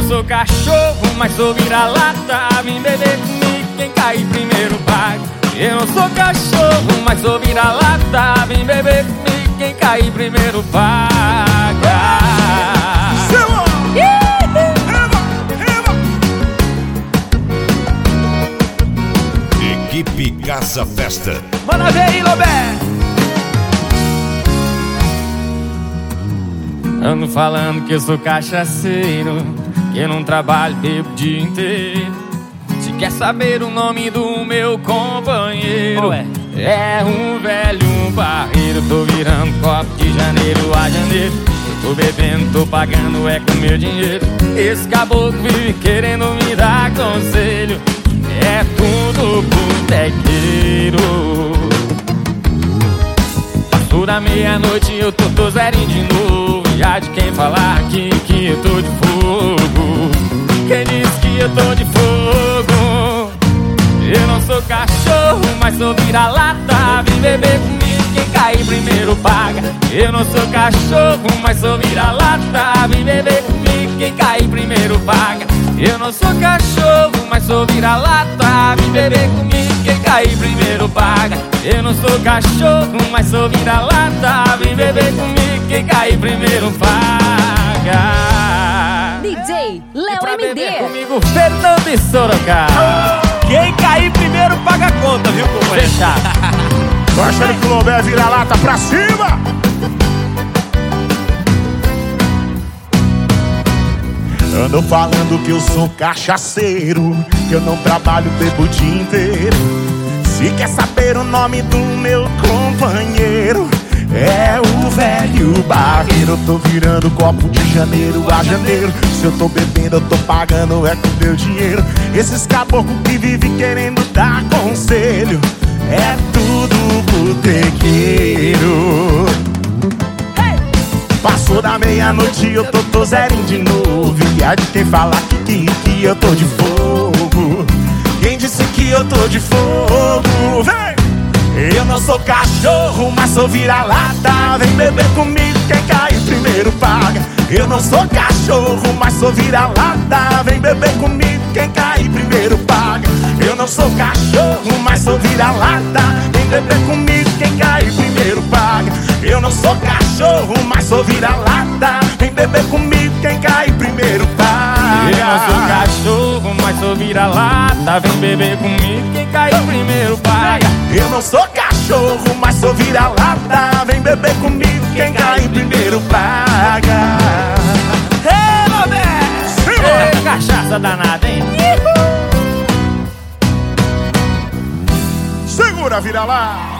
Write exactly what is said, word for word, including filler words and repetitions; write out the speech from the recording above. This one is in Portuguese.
sou cachorro, mas sou vira-lata. Vem beber comigo, quem cair primeiro paga. Eu não sou cachorro, mas sou vira-lata. Vem beber comigo, quem cair primeiro paga. Equipe Casa Festa. Manda ver aí, Lobé. Ando falando que eu sou cachaceiro, que eu não trabalho, bebo o dia inteiro. Se quer saber o nome do meu companheiro, é? é um velho barreiro. Tô virando copo de janeiro a janeiro. Eu tô bebendo, tô pagando, é com meu dinheiro. Esse caboclo vive querendo me dar conselho. É tudo botequeiro. Passou da meia-noite e eu tô, tô zerinho de novo. E há de quem falar aqui que eu tô de fogo. Quem disse que eu tô de fogo? Eu não sou cachorro, mas sou vira-lata. Vem beber comigo, quem cair primeiro paga. Eu não sou cachorro, mas sou vira-lata. Vem beber comigo, quem cair primeiro paga. Eu não sou cachorro, mas sou vira-lata. Vem beber comigo, quem cair primeiro paga. Eu não sou cachorro, mas sou vira-lata. Vem beber comigo, quem cair primeiro paga. D J Léo pra M D. beber comigo, Fernando de Sorocaba. Quem cair primeiro paga a conta, viu, companheiro? Fechado. Tô achando que o Lobé vira-lata pra cima. Ando falando que eu sou cachaceiro, que eu não trabalho, bebo o dia inteiro. Se quer saber o nome do meu companheiro, é o velho barreiro. Eu tô virando copo de janeiro a janeiro. Se eu tô bebendo, eu tô pagando, é com meu dinheiro. Esses caboclos que vivem querendo dar conselho, é tudo botequeiro. Passou da meia-noite e eu tô, tô zerinho de novo. E há de quem falar que, que, que eu tô de fogo. Quem disse que eu tô de fogo? Vem! Eu não sou cachorro, mas sou vira-lata. Vem beber comigo, quem cair primeiro paga. Eu não sou cachorro, mas sou vira-lata. Vem beber comigo, quem cair primeiro paga. Eu não sou cachorro, mas sou vira-lata. Vem beber comigo, quem cair primeiro paga. Eu não sou cachorro, mas sou vira-lata. Vem beber comigo, quem cair primeiro paga. Eu não sou cachorro, mas sou vira-lata. Vem beber comigo, quem cair primeiro paga. Eu não sou cachorro, mas sou vira-lata. Vem beber comigo, quem cair primeiro paga. Ei, Lobé! Ei, cachaça danada, hein? Segura, vira-lata.